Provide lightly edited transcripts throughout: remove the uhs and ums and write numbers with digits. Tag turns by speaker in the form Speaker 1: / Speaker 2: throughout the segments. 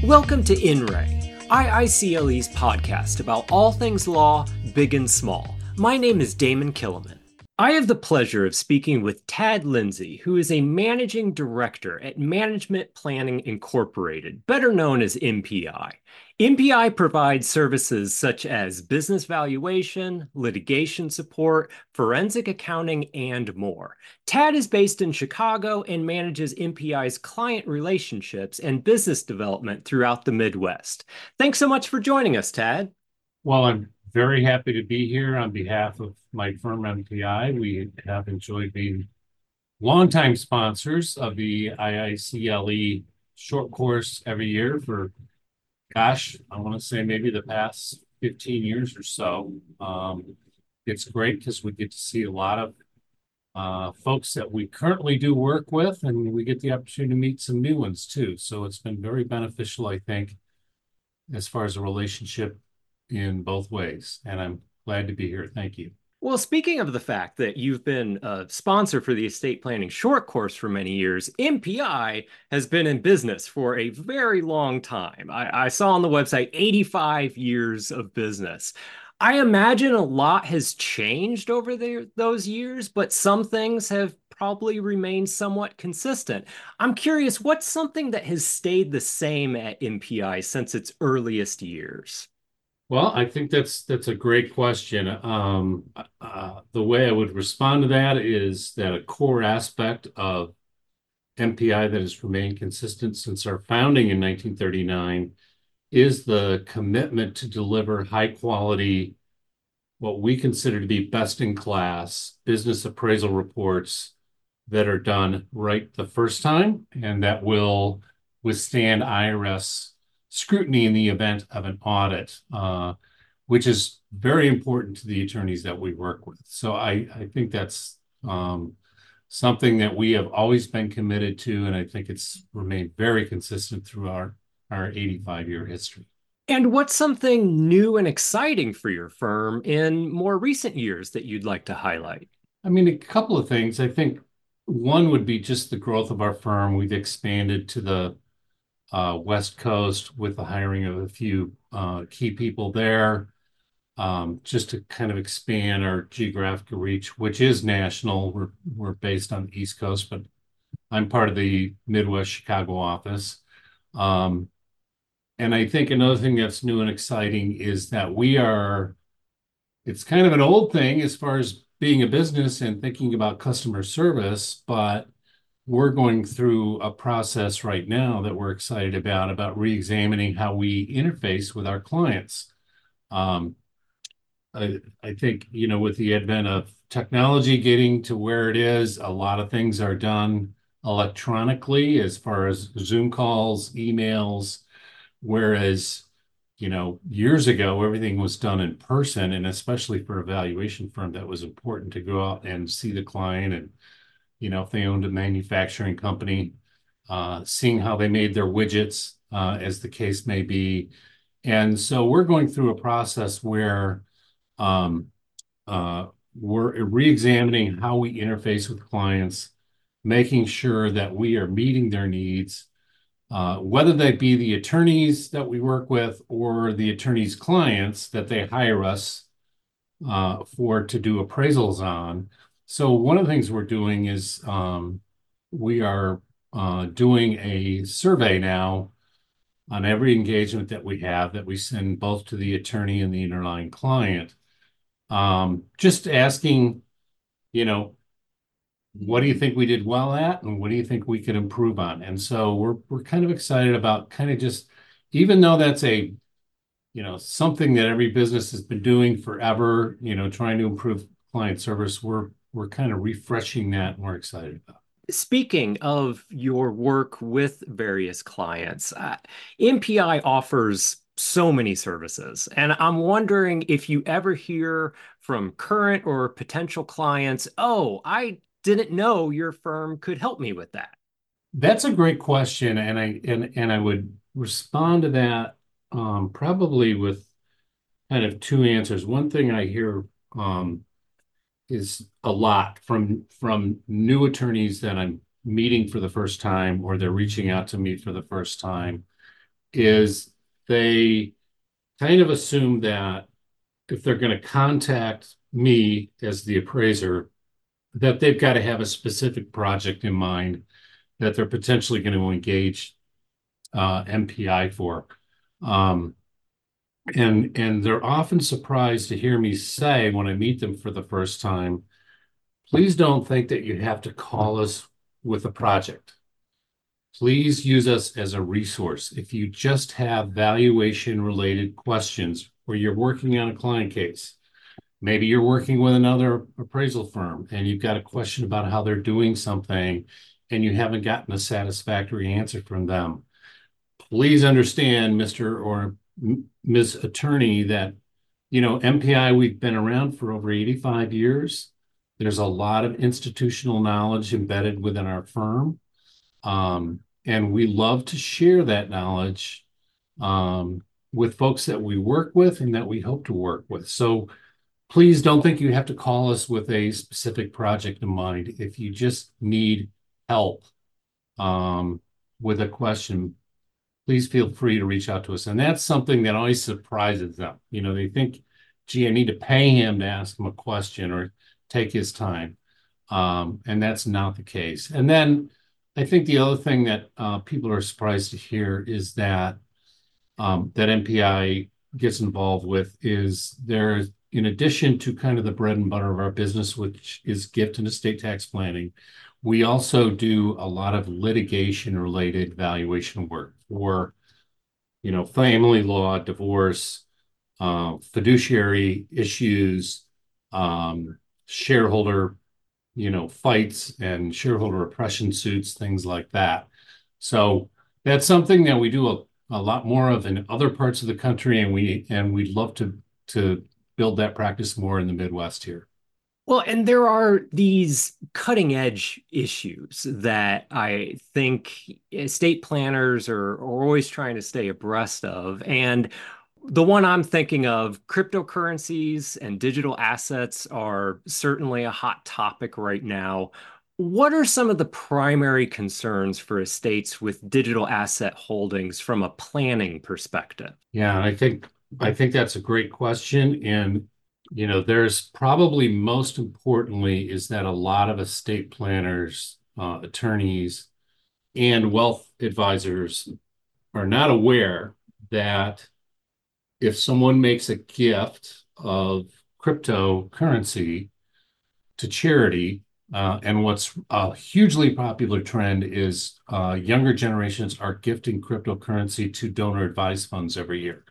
Speaker 1: Welcome to In Re, IICLE's podcast about all things law, big and small. My name is Damon Killiman. I have the pleasure of speaking with Tad Lindsay, who is a managing director at Management Planning Incorporated, better known as MPI. MPI provides services such as business valuation, litigation support, forensic accounting, and more. Tad is based in Chicago and manages MPI's client relationships and business development throughout the Midwest. Thanks so much for joining us, Tad.
Speaker 2: Well, I'm very happy to be here on behalf of my firm MPI. We have enjoyed being longtime sponsors of the IICLE short course every year for, I want to say maybe the past 15 years or so. It's great because we get to see a lot of folks that we currently do work with, and we get the opportunity to meet some new ones too. So it's been very beneficial, I think, as far as a relationship in both ways. And I'm glad to be here. Thank you.
Speaker 1: Well, speaking of the fact that you've been a sponsor for the estate planning short course for many years, MPI has been in business for a very long time. I saw on the website 85 years of business. I imagine a lot has changed over those years, but some things have probably remained somewhat consistent. I'm curious, what's something that has stayed the same at MPI since its earliest years?
Speaker 2: Well, I think that's a great question. The way I would respond to that is that a core aspect of MPI that has remained consistent since our founding in 1939 is the commitment to deliver high quality, what we consider to be best in class business appraisal reports that are done right the first time and that will withstand IRS scrutiny in the event of an audit, which is very important to the attorneys that we work with. So I think that's something that we have always been committed to, and I think it's remained very consistent through our 85-year history.
Speaker 1: And what's something new and exciting for your firm in more recent years that you'd like to highlight?
Speaker 2: I mean, a couple of things. I think one would be just the growth of our firm. We've expanded to the West Coast with the hiring of a few key people there, just to kind of expand our geographical reach, which is national. We're based on the East Coast, but I'm part of the Midwest Chicago office. And I think another thing that's new and exciting is that it's kind of an old thing as far as being a business and thinking about customer service, but we're going through a process right now that we're excited about re-examining how we interface with our clients. I think, with the advent of technology getting to where it is, a lot of things are done electronically as far as Zoom calls, emails, whereas, years ago, everything was done in person, and especially for a valuation firm, that was important to go out and see the client and if they owned a manufacturing company, seeing how they made their widgets, as the case may be. And so we're going through a process where we're re-examining how we interface with clients, making sure that we are meeting their needs, whether they be the attorneys that we work with or the attorneys' clients that they hire us to do appraisals on. So one of the things we're doing is we are doing a survey now on every engagement that we have that we send both to the attorney and the underlying client. Just asking, what do you think we did well at, and what do you think we could improve on? And so we're kind of excited about kind of just, even though that's something that every business has been doing forever, trying to improve client service, we're kind of refreshing that, and we're excited about it.
Speaker 1: Speaking of your work with various clients, MPI offers so many services, and I'm wondering if you ever hear from current or potential clients, "Oh, I didn't know your firm could help me with that."
Speaker 2: That's a great question, and I would respond to that probably with kind of two answers. One thing I hear is a lot from new attorneys that I'm meeting for the first time, or they're reaching out to me for the first time. is they kind of assume that if they're going to contact me as the appraiser, that they've got to have a specific project in mind that they're potentially going to engage MPI for. Um, and they're often surprised to hear me say when I meet them for the first time, please don't think that you have to call us with a project. Please use us as a resource. If you just have valuation related questions or you're working on a client case, maybe you're working with another appraisal firm and you've got a question about how they're doing something and you haven't gotten a satisfactory answer from them. Please understand, Mr. or Ms. Attorney, that, MPI, we've been around for over 85 years. There's a lot of institutional knowledge embedded within our firm. And we love to share that knowledge with folks that we work with and that we hope to work with. So please don't think you have to call us with a specific project in mind. If you just need help with a question, please feel free to reach out to us. And that's something that always surprises them. They think, gee, I need to pay him to ask him a question or take his time. And that's not the case. And then I think the other thing that people are surprised to hear is that that MPI gets involved with is there, in addition to kind of the bread and butter of our business, which is gift and estate tax planning, we also do a lot of litigation related valuation work for, family law, divorce, fiduciary issues, shareholder, fights and shareholder oppression suits, things like that. So that's something that we do a lot more of in other parts of the country, and we'd love to build that practice more in the Midwest here.
Speaker 1: Well, and there are these cutting edge issues that I think estate planners are always trying to stay abreast of. And the one I'm thinking of, cryptocurrencies and digital assets are certainly a hot topic right now. What are some of the primary concerns for estates with digital asset holdings from a planning perspective?
Speaker 2: Yeah, I think that's a great question. And there's probably most importantly is that a lot of estate planners, attorneys, and wealth advisors are not aware that if someone makes a gift of cryptocurrency to charity, and what's a hugely popular trend is younger generations are gifting cryptocurrency to donor advised funds every year,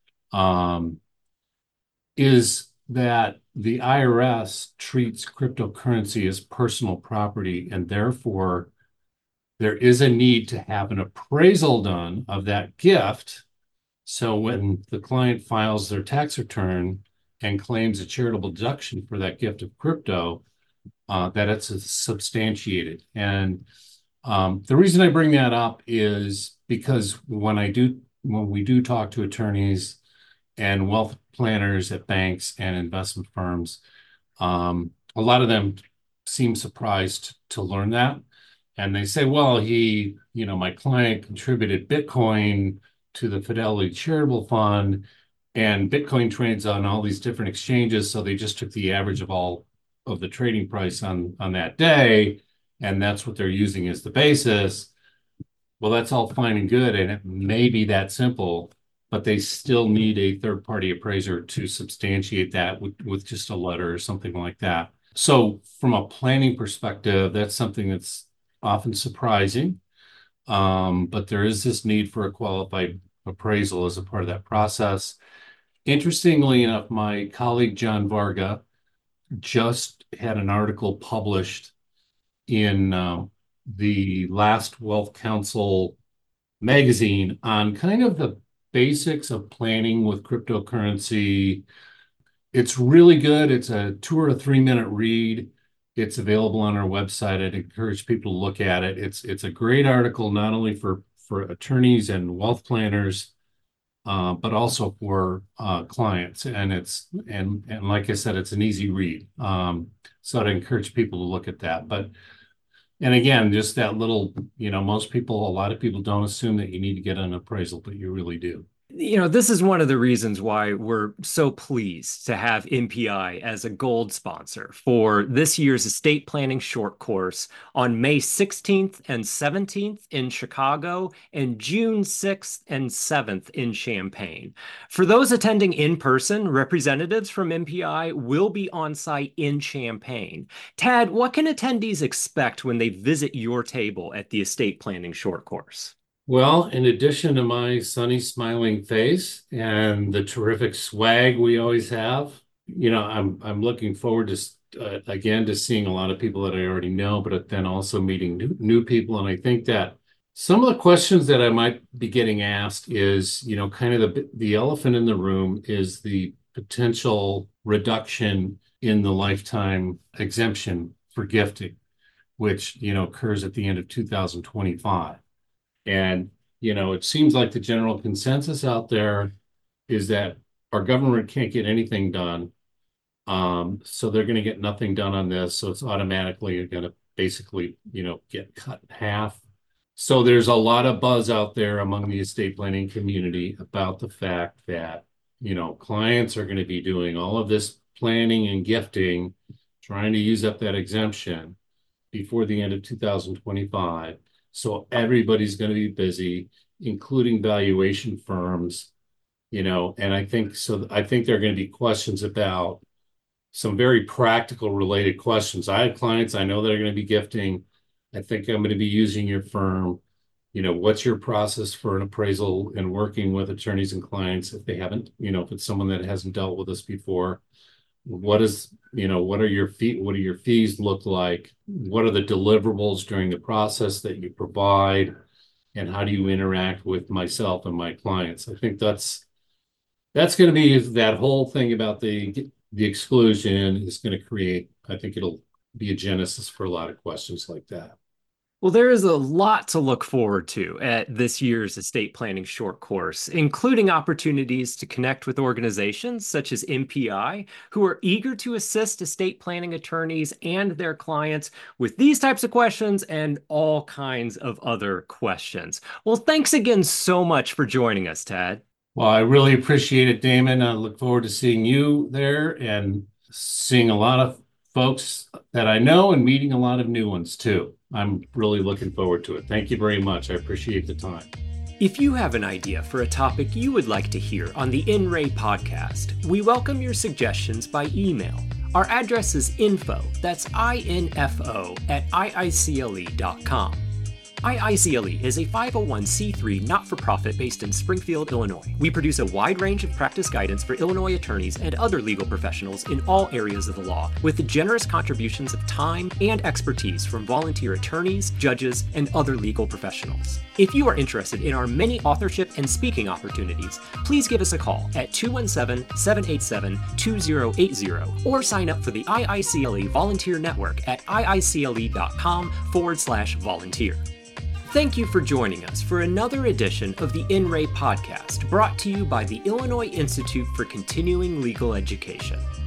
Speaker 2: is that the IRS treats cryptocurrency as personal property, and therefore there is a need to have an appraisal done of that gift. So when the client files their tax return and claims a charitable deduction for that gift of crypto, that it's substantiated. And the reason I bring that up is because when we do talk to attorneys and wealth planners at banks and investment firms, a lot of them seem surprised to learn that. And they say, well, my client contributed Bitcoin to the Fidelity Charitable Fund, and Bitcoin trades on all these different exchanges. So they just took the average of all of the trading price on that day, and that's what they're using as the basis. Well, that's all fine and good, and it may be that simple, but they still need a third-party appraiser to substantiate that with just a letter or something like that. So from a planning perspective, that's something that's often surprising, but there is this need for a qualified appraisal as a part of that process. Interestingly enough, my colleague John Varga just had an article published in the last Wealth Council magazine on kind of the basics of planning with cryptocurrency. It's really good. It's a 2 or 3 minute read. It's available on our website. I'd encourage people to look at it. It's a great article, not only for attorneys and wealth planners, but also for clients. And like I said, it's an easy read. So I'd encourage people to look at that. But And again, just that little, most people, a lot of people don't assume that you need to get an appraisal, but you really do.
Speaker 1: This is one of the reasons why we're so pleased to have MPI as a gold sponsor for this year's estate planning short course on May 16th and 17th in Chicago and June 6th and 7th in Champaign. For those attending in person, representatives from MPI will be on site in Champaign. Tad, what can attendees expect when they visit your table at the estate planning short course?
Speaker 2: Well, in addition to my sunny, smiling face and the terrific swag we always have, I'm looking forward to again to seeing a lot of people that I already know, but then also meeting new people. And I think that some of the questions that I might be getting asked is, kind of the elephant in the room is the potential reduction in the lifetime exemption for gifting, which occurs at the end of 2025. And, it seems like the general consensus out there is that our government can't get anything done. So they're going to get nothing done on this. So it's automatically going to basically, get cut in half. So there's a lot of buzz out there among the estate planning community about the fact that, clients are going to be doing all of this planning and gifting, trying to use up that exemption before the end of 2025. So everybody's going to be busy, including valuation firms, and I think there are going to be questions about some very practical related questions. I have clients I know that are going to be gifting. I think I'm going to be using your firm. What's your process for an appraisal and working with attorneys and clients if they haven't, if it's someone that hasn't dealt with us before? What are your fees look like? What are the deliverables during the process that you provide? And how do you interact with myself and my clients? I think that's going to be that whole thing about the exclusion is going to create, I think it'll be a genesis for a lot of questions like that.
Speaker 1: Well, there is a lot to look forward to at this year's estate planning short course, including opportunities to connect with organizations such as MPI, who are eager to assist estate planning attorneys and their clients with these types of questions and all kinds of other questions. Well, thanks again so much for joining us, Tad.
Speaker 2: Well, I really appreciate it, Damon. I look forward to seeing you there and seeing a lot of folks that I know and meeting a lot of new ones too. I'm really looking forward to it. Thank you very much. I appreciate the time.
Speaker 1: If you have an idea for a topic you would like to hear on the INRAE podcast, we welcome your suggestions by email. Our address is info, that's INFO, at IICLE.com. IICLE is a 501c3 not-for-profit based in Springfield, Illinois. We produce a wide range of practice guidance for Illinois attorneys and other legal professionals in all areas of the law, with the generous contributions of time and expertise from volunteer attorneys, judges, and other legal professionals. If you are interested in our many authorship and speaking opportunities, please give us a call at 217-787-2080 or sign up for the IICLE Volunteer Network at iicle.com/volunteer. Thank you for joining us for another edition of the INRAE podcast, brought to you by the Illinois Institute for Continuing Legal Education.